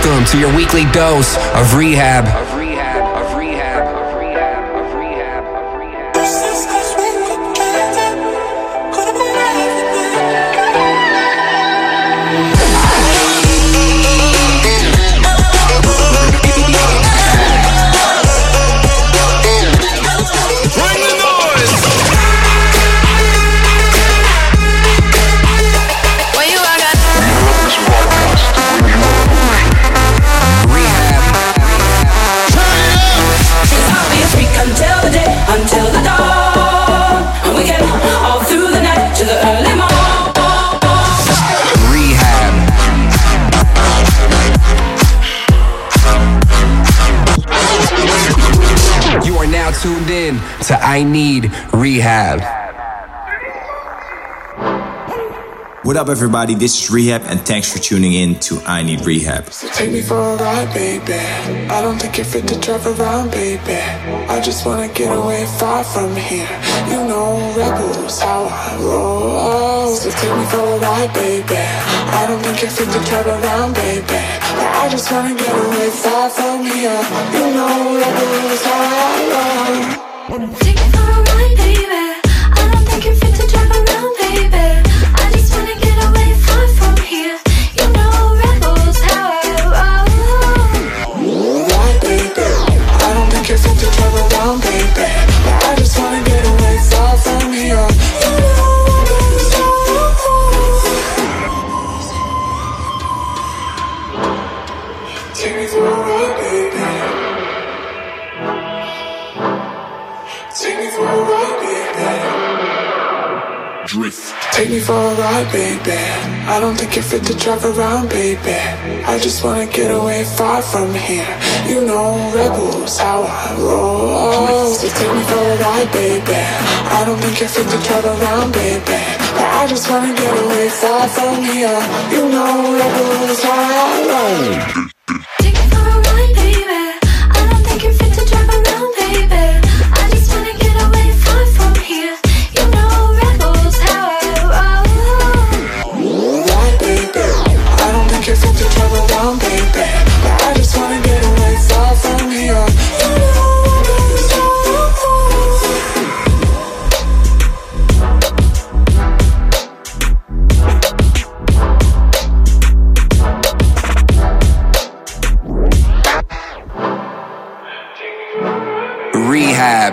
Welcome to your weekly dose of rehab. Tuned in to I Need Rehab. What up, everybody? This is Rehab, and thanks for tuning in to I Need Rehab. So take me for a ride, baby. I don't think you're fit to drive around, baby. I just wanna get away far from here. You know, rebels, how I roll. So take me for a ride, baby. I don't think you're fit to drive around, baby. I just wanna get away far from here. You know, rebels, how I roll. Take me for a ride, baby. I don't think you're fit to drive around, baby. I just wanna get away far from here. You know, rebels, how I roll. Ride, baby. I don't think you're fit to drive around, baby. I just wanna get away far from here. You know, rebels, how I roll. Take me for a ride, baby. Take me for a ride, baby. Drift. Take me for a ride, baby. I don't think you're fit to drive around, baby. I just wanna get away far from here. You know, rebels, how I roll. So take me for a ride, baby. I don't think you're fit to drive around, baby. I just wanna get away far from here. You know, rebels, how I roll. Take me for a ride, baby. I don't think you're fit to drive around, baby. I just wanna get away far from here. You know, rebels, how I roll. Ride, baby. I don't think you're fit to drive around, baby. I just wanna get away far from here. You know, rebels, how I roll. Rehab.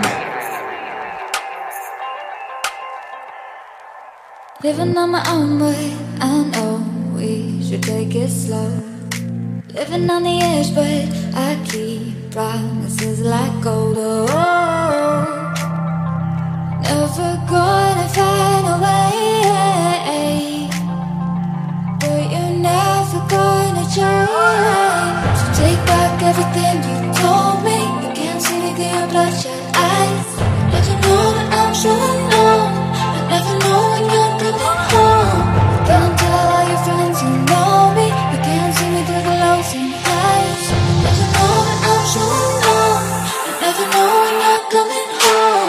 Living on my own way, I know we should take it slow. Living on the edge, but I keep promises like gold. Oh, never gonna find a way, but you're never gonna change. So take back everything you told me. You can't see me through your bloodshot eyes. Let you know that I'm so alone. I never know when you're coming home. Can't tell all your friends you know me. You can't see me through the lows and highs. Let you know that I'm so alone. I never know when you're coming home.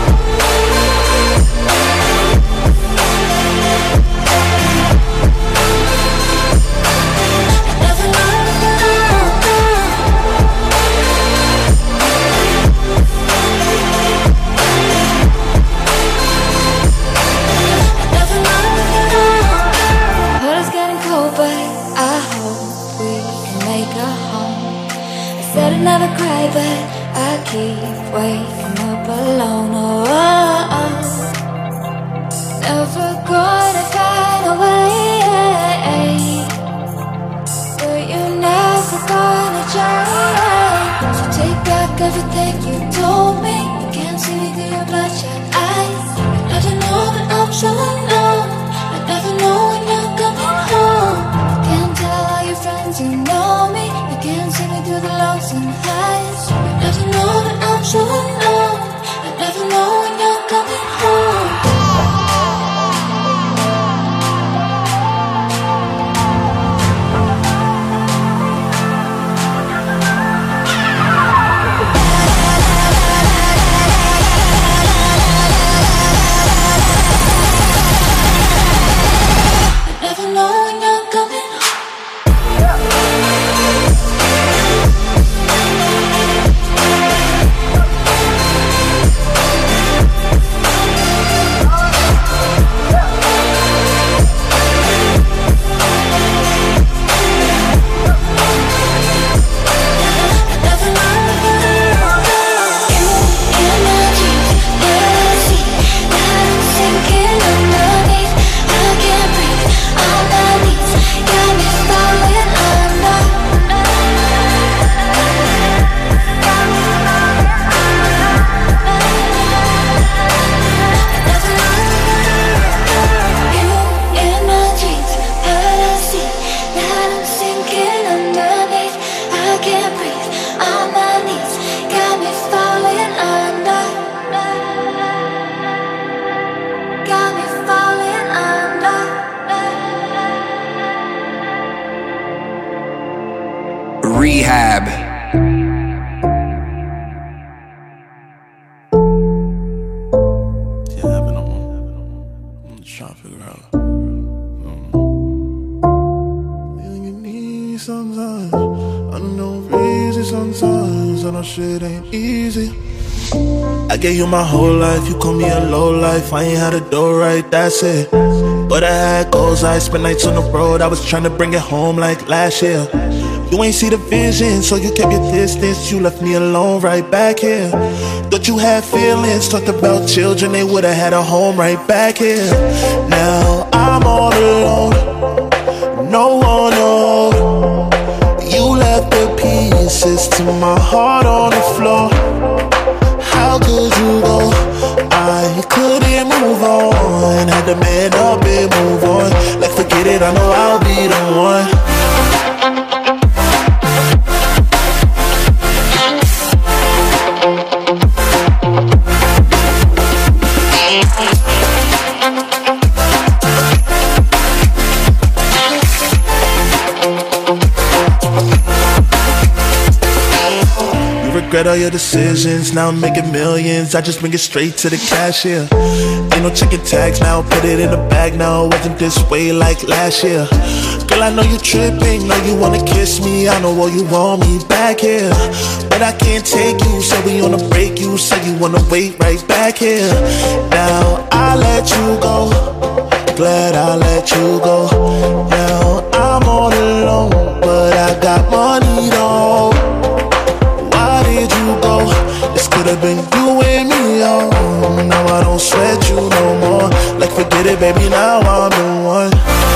Never cry, but I keep waking up alone. Oh, oh, oh. Never gonna find a way, but you're never gonna change. So take back everything you told me. You can't see me through your bloodshot eyes. Let you know that I'm so alone. I never know when you're coming home. Can't tell all your friends you know me. You can't see me through the lows and highs. Let you know that I'm so alone. I never know when you're coming home. I never know when you're coming home. Rehab. Sometimes I don't know easy. Sometimes I know shit ain't easy. I gave you my whole life, you call me a low life. I ain't had a door right, that's it. But I had goals, I spent nights on the road. I was trying to bring it home like last year. You ain't see the vision, so you kept your distance. You left me alone right back here. Thought you had feelings, talked about children. They would've had a home right back here. Now I'm all alone, no one knows. You left the pieces to my heart on the floor. How could you go? I couldn't move on. Had to man up and move on. Like forget it, I know I'll be the one. Regret all your decisions, now I'm making millions. I just bring it straight to the cashier. Ain't no checking tags now, put it in the bag now. It wasn't this way like last year. Girl, I know you tripping, know you wanna kiss me. I know all you want me back here, but I can't take you, so we on a break. You say you wanna wait right back here. Now I let you go, glad I let you go. Now I'm all alone, but I got money though. Did you go? This could have been you and me, oh. Now I don't sweat you no more. Like forget it, baby, now I'm the one.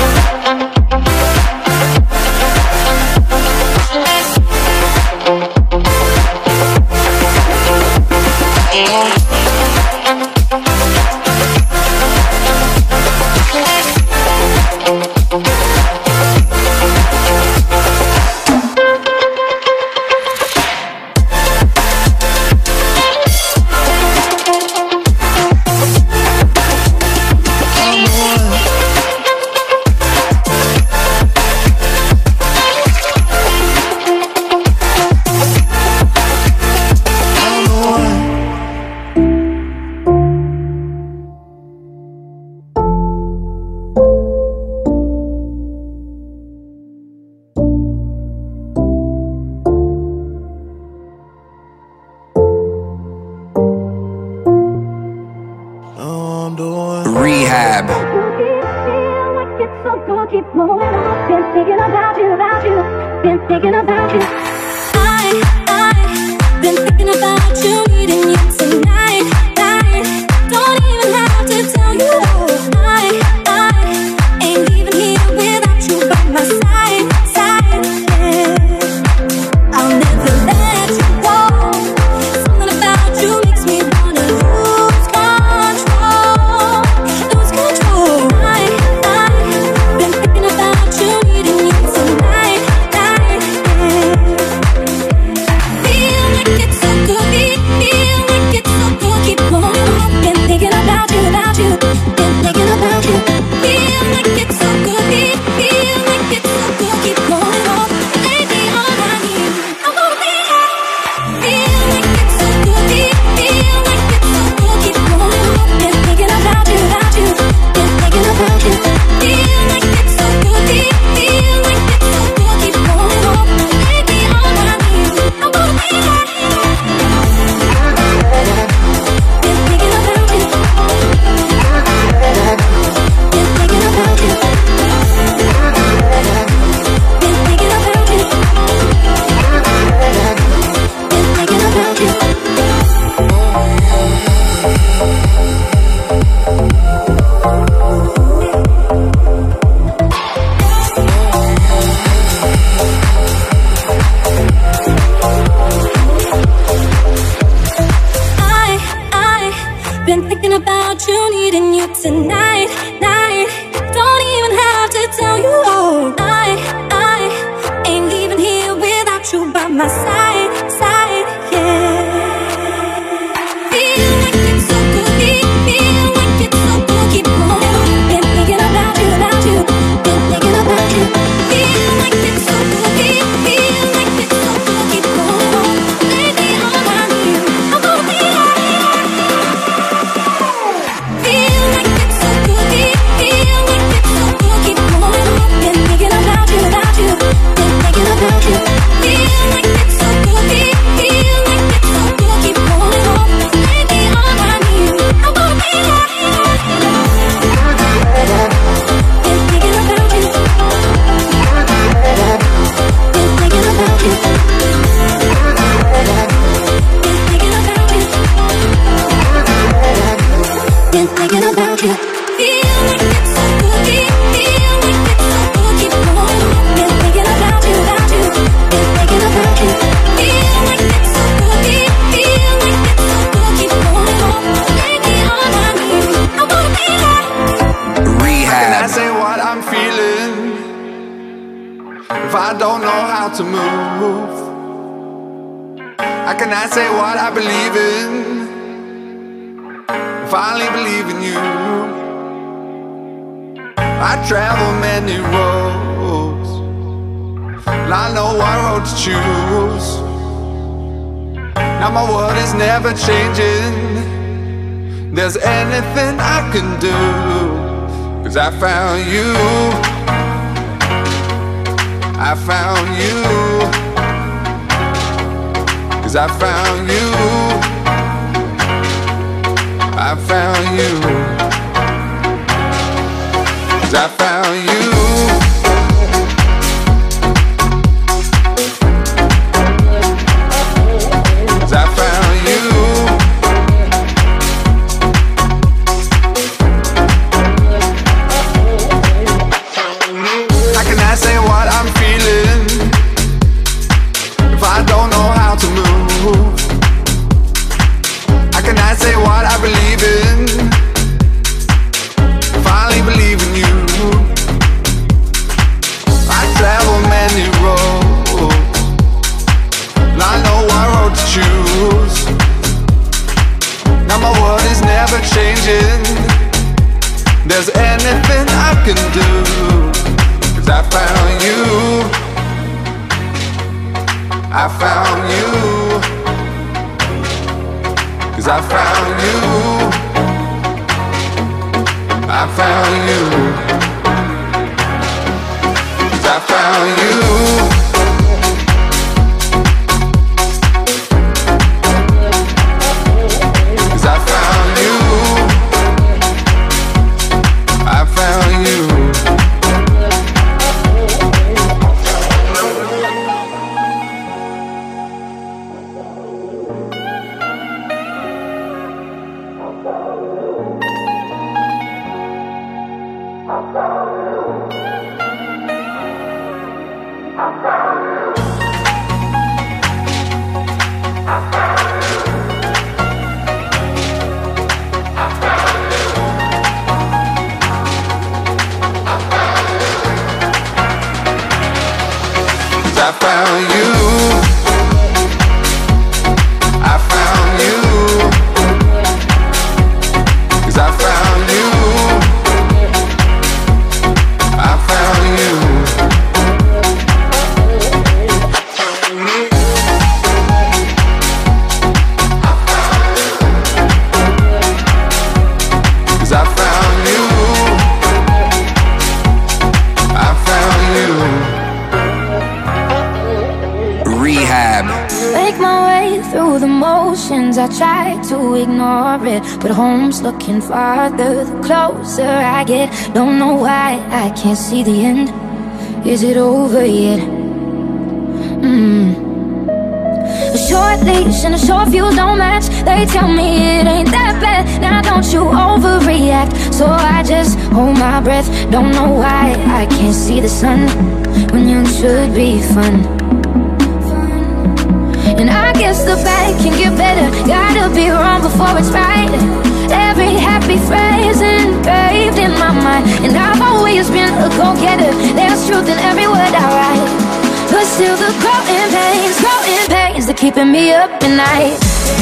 Rehab. Keep moving on. Been thinking about you, been thinking about you. I've been thinking about you, needing you tonight. Don't even have to tell you. I ain't leaving here without you by my side. Yeah. I'll never let you go. Something about you makes me wanna lose control. I've been thinking about you, needing you tonight. Feel like it's so good, feel like it's so good. Keep moving on. Been thinking about you, been thinking about you. Feel like it's so good, feel like it's so good. Keep moving on. Lately all I need, I wanna be high. Feel like it's so good, feel like it's so good. Keep moving on. Been thinking about you, been thinking about you. Feel like it's so good, feel like it's so good. Keep moving on. Lately all I need, I wanna be high. Been thinking about you. Been thinking about you. Been thinking about you. Been thinking about you. I've been thinking about you, needing you tonight. Don't even have to tell you. I ain't leaving here without you by my side. Yeah. Feel like it's so good, feel like it's so good. Keep moving on. Been thinking about you, been thinking about you. Feel like it's so good, feel like it's How can I say what I believe in? Finally believe in you. I travel many roads, and I know what road to choose. Now my world is never changing. There's anything I can do, 'cause I found you. I found you. 'Cause I found you. I found you. 'Cause I found you. 'Cause I found you. How can I say what I'm feeling if I don't know how to move? How can I say what I believe in? Finally believe in you. I travel many roads, and I know what road to choose. Now my world is never changing. There's anything I can do, 'cause I found you. I found you. 'Cause I found you. I found you. 'Cause I found you. 'Cause I found you. I found you. I found you. I found you. 'Cause I found you. I found you. Cause I found you. I found you. Rehab. Make my way through the motions, I try to ignore it, but home's looking farther the closer I get. Don't know why I can't see the end. Is it over yet? A short leash and a short fuse don't match. They tell me it ain't that bad. Now don't you overreact. So I just hold my breath. Don't know why I can't see the sun when you should be fun. And I guess the bad can get better. Gotta be wrong before it's right. Every happy phrase engraved in my mind. And I've always been a go-getter. There's truth in every word I write. But still the growing pains are keeping me up at night.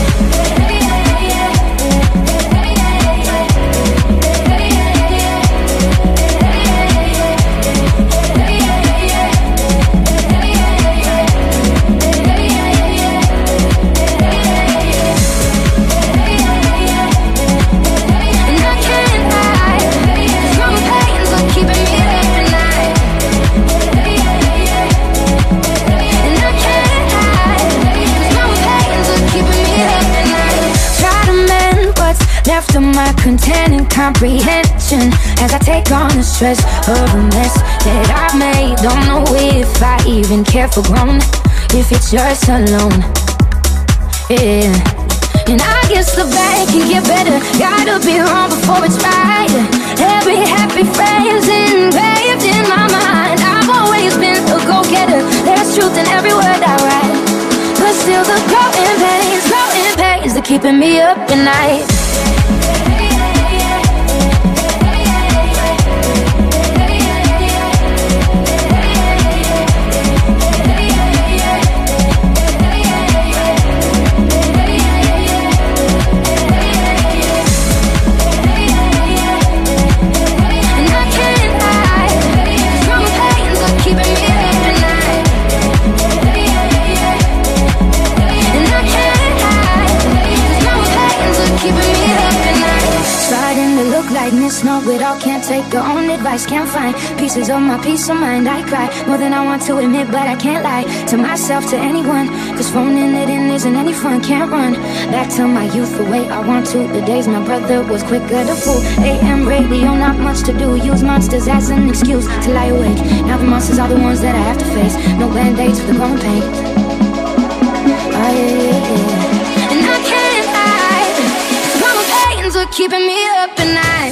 After my content and comprehension, as I take on the stress of a mess that I've made. Don't know if I even care for grown, if it's yours alone. Yeah. And I guess the bad can get better. Gotta be wrong before it's right. Every happy phrase engraved in my mind. I've always been a go-getter. There's truth in every word I write. But still the growing pains are keeping me up at night. know it all, can't take your own advice. Can't find pieces of my peace of mind. I cry more than I want to admit, but I can't lie to myself, to anyone, cause phoning it in isn't any fun. Can't run back to my youth the way I want to. The days my brother was quicker to fool. AM radio, not much to do. Use monsters as an excuse to lie awake. Now the monsters are the ones that I have to face. No band-aids for the growing pain. Oh yeah. And I can't hide, mama pains are keeping me up at night.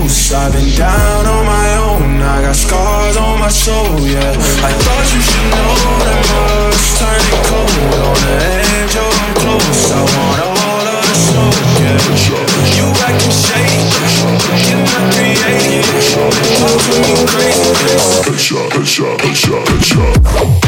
most. I've been down on my own, I got scars on my soul, yeah. I thought you should know that much, turning cold on the edge of them close. I want all of the smoke, yeah. You acting shady, get my 380, talk to me crazy. Headshot, headshot, headshot, headshot.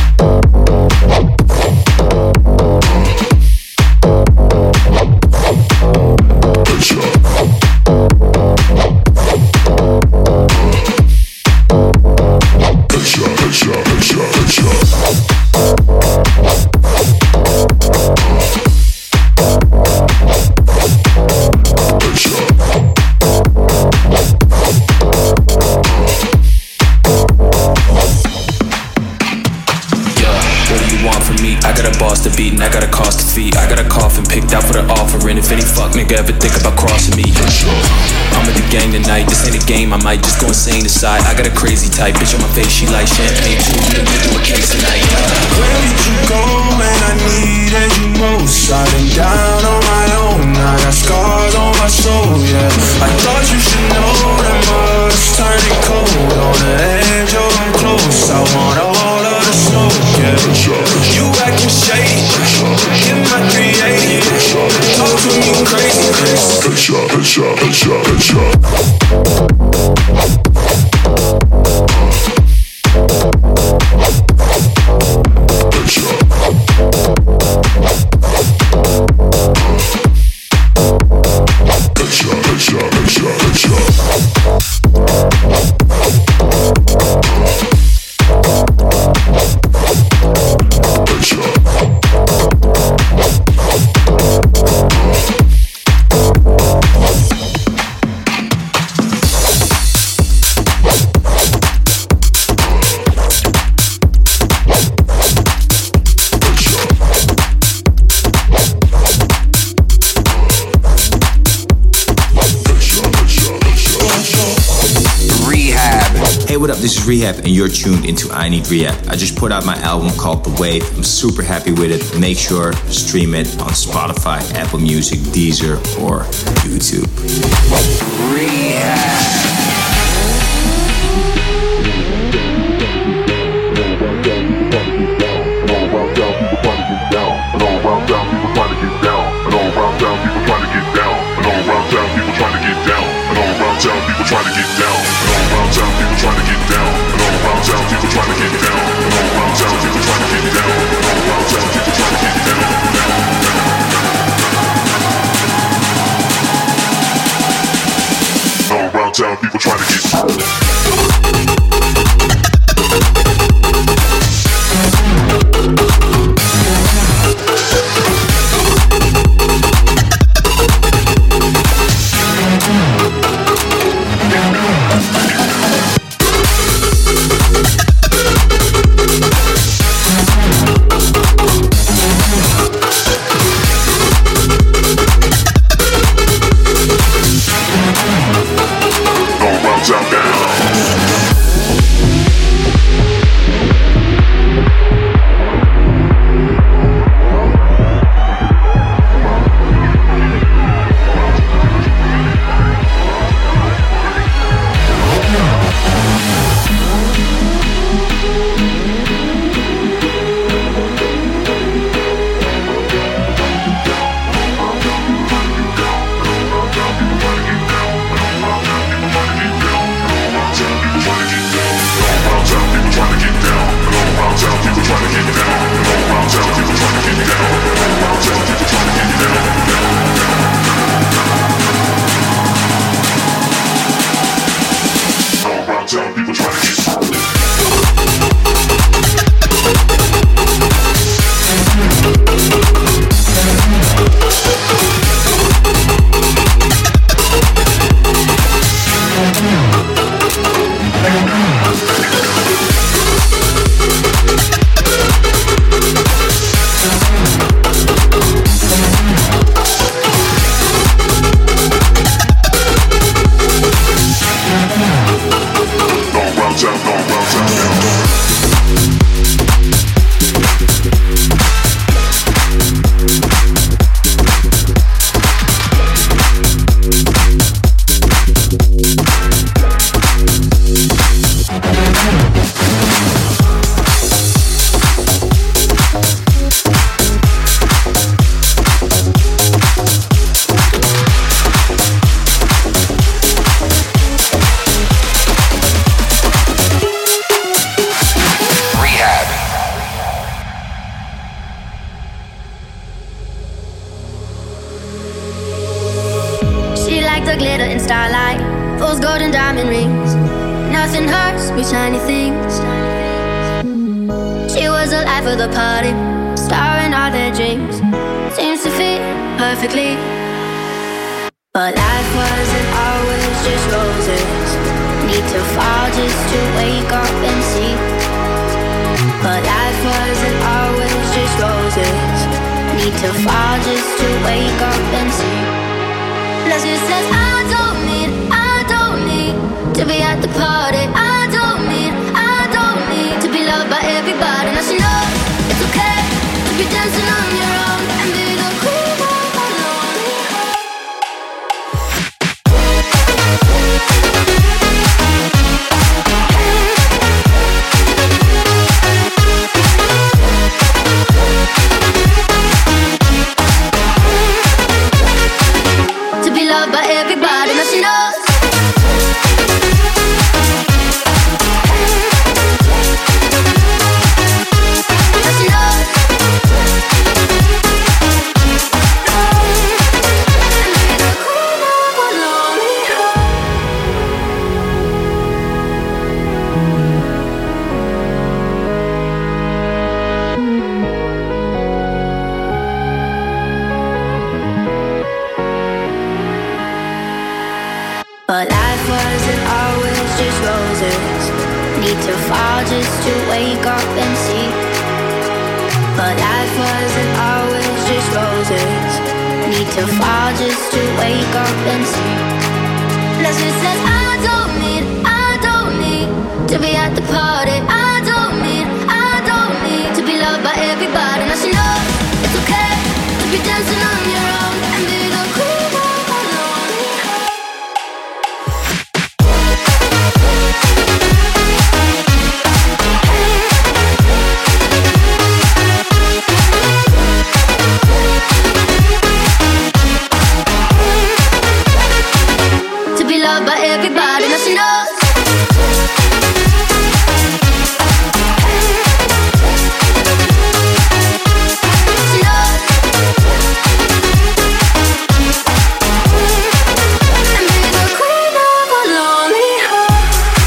I got a cost to feed. I got a coffin picked out for the offering. If any fuck nigga ever think about crossing me, I'm with the gang tonight. This ain't a game, I might just go insane inside. I got a crazy type, bitch on my face, she like champagne too. We done been through a case tonight. Where did you go, man? I needed you most. I've been down on my own, I got scars on my soul, yeah. I thought you should know that much, turning cold on the edge of them close. I want all of the smoke, yeah. You acting shady, get my 380, talk to me crazy. Headshot, headshot, headshot, headshot. This is Rehab, and you're tuned into I Need Rehab. I just put out my album called The Wave. I'm super happy with it. Make sure to stream it on Spotify, Apple Music, Deezer, or YouTube. Rehab. Down, people trying to get down. like the glitter in starlight, fool's golden diamond rings. Nothing hurts but shiny things. She was the life of the party, star in all their dreams. Seems to fit perfectly. But life wasn't always just roses. Need to fall just to wake up and see. But life wasn't always just roses. Need to fall just to wake up and see. Plus she says I don't need to be at the party. I don't need to be loved by everybody. Now she knows it's okay to be dancing on your own and be the queen of a lonely heart. To be loved by everybody. Now she knows. But life wasn't always just roses. Need to fall just to wake up and see. But life wasn't always just roses. Need to fall just to wake up and see. Plus she says I don't need to be at the party. I don't need to be loved by everybody. Now she knows it's okay to be dancing on your own and be the queen of a lonely heart. To be loved by everybody, now she knows. She knows. And be the queen of a lonely heart.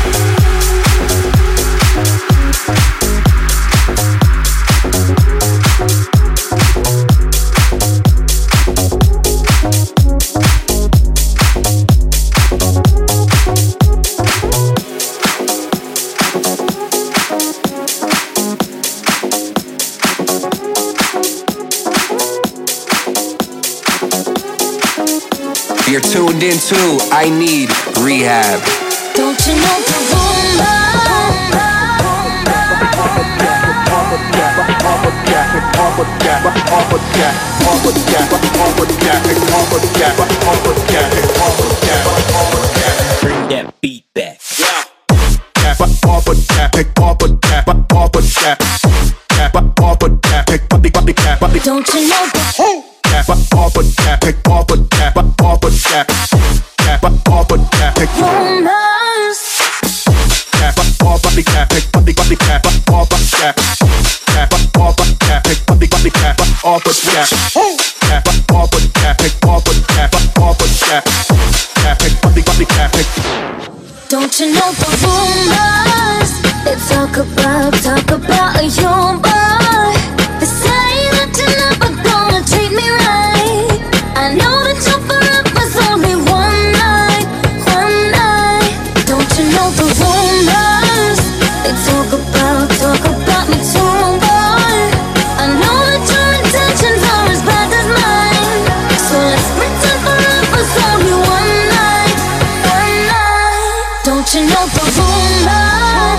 You're tuned into I Need Rehab. Don't you know the Bring that beat back. Don't you know the Don't you know the rumors? They talk about your boy. They say that you're never gonna treat me right. I know that your forever's only one night. Don't you know the rumors? They talk about me too, boy. I know that your intentions are as bad as mine. So let's pretend forever's only one night. Don't you know the rumors?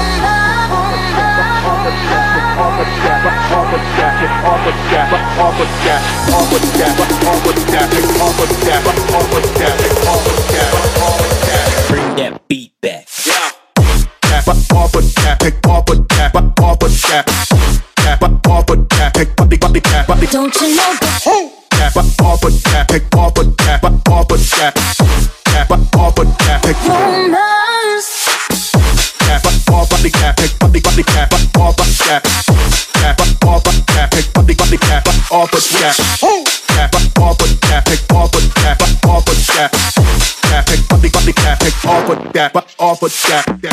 Bring that beat back. Don't you know the rumors? that, but off of that.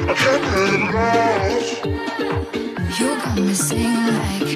You got me singing like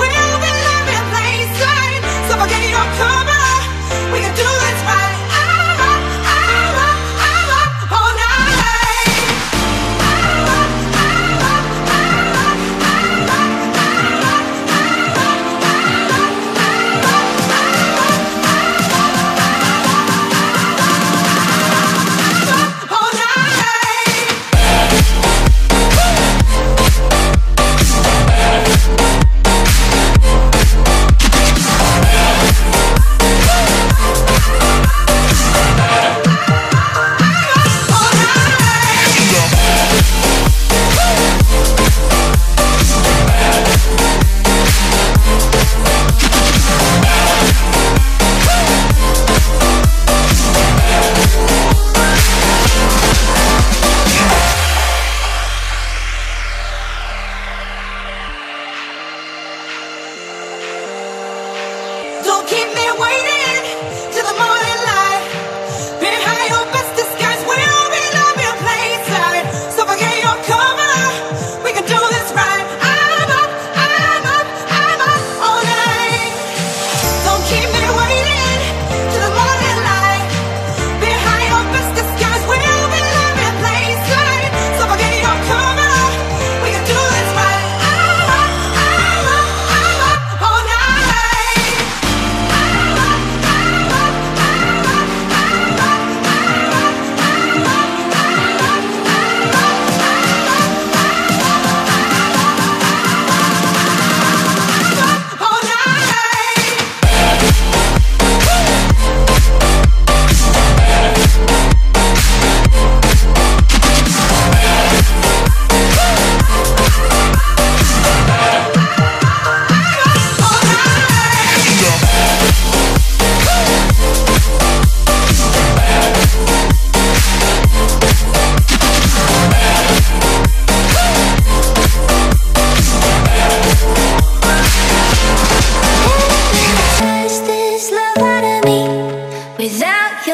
We can do this right.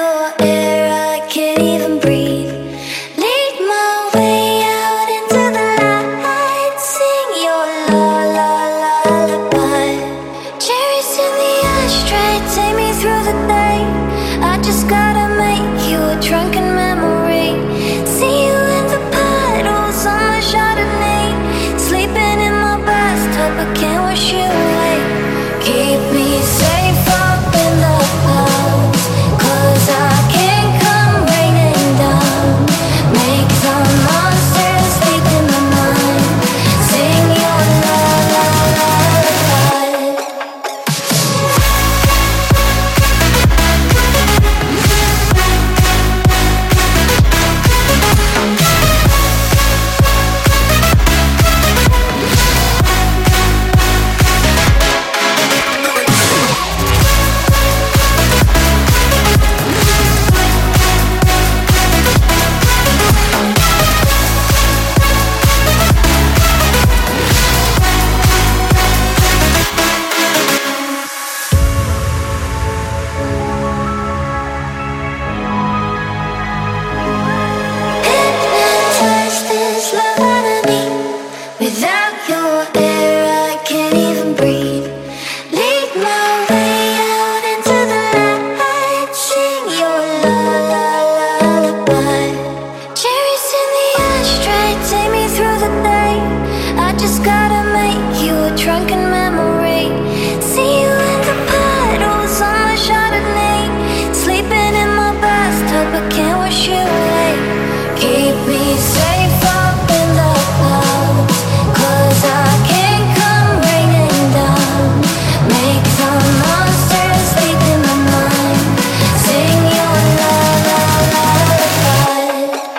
your air, I can't even breathe. Lead my way out into the light. Sing your lullaby. Cherries in the ashtray, take me through the day. I just gotta make you a drunken memory. See you in the puddles on my Chardonnay. Sleeping in my bathtub, I can't wash you away. Keep me safe up in the clouds, 'cause I can't come raining down. Make the monsters sleep in my mind. Sing your lullaby. Hypnotize this love out of me. Without your air, I can't even breathe. Lead my way out into the light. Sing your lullaby. Cherries in the ashtray, take me through the day. I just gotta make you a drunken memory. See you in the puddles on my Chardonnay. Sleeping in my bathtub, I can't wash you away. Keep me safe up in the clouds, 'cause I can't come raining down. Make the monsters sleep in my mind. Sing your lullaby.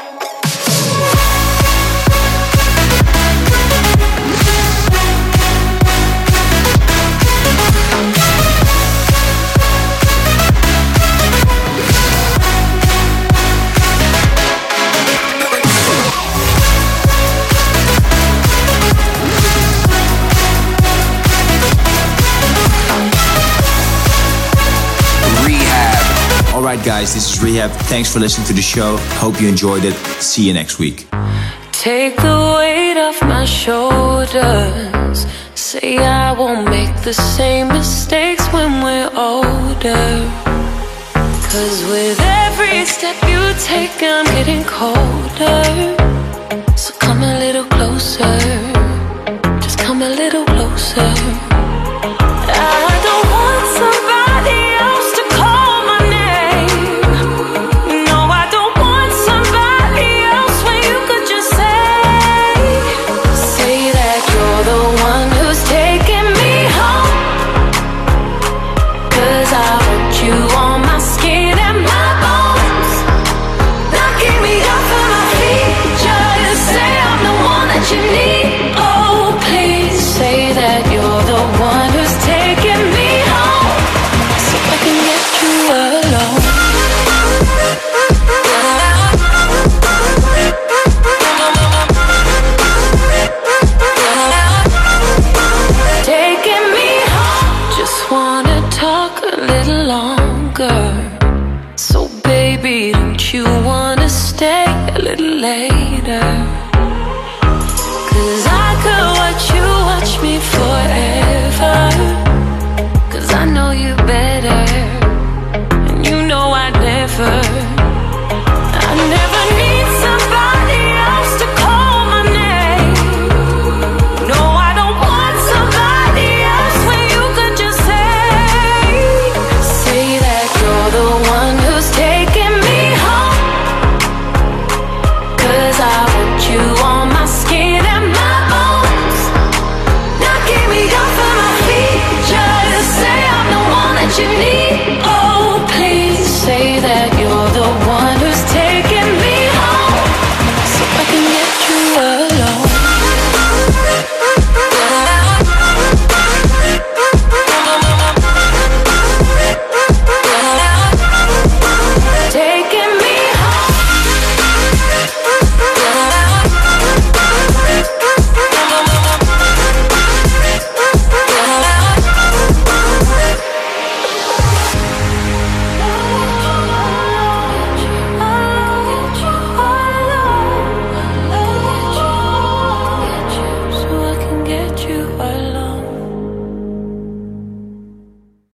Alright guys, this is Rehab. Thanks for listening to the show. Hope you enjoyed it. See you next week. Take the weight off my shoulders. Say I won't make the same mistakes when we're older. 'Cause with every step you take, I'm getting colder. So come a little closer. Just come a little closer. I don't want somebody else to call my name. No, I don't want somebody else when you could just say that you're the one who's taking me home. 'Cause I want you on my skin and my bones, knocking me off of my feet. Just say I'm the one that you need. Oh, please say that you're the one who's taking me home, so I can get you alone. Taking me home. Just wanna talk a little longer. So baby, don't you wanna stay a little later? 'Cause I could watch me forever. 'Cause I know you better.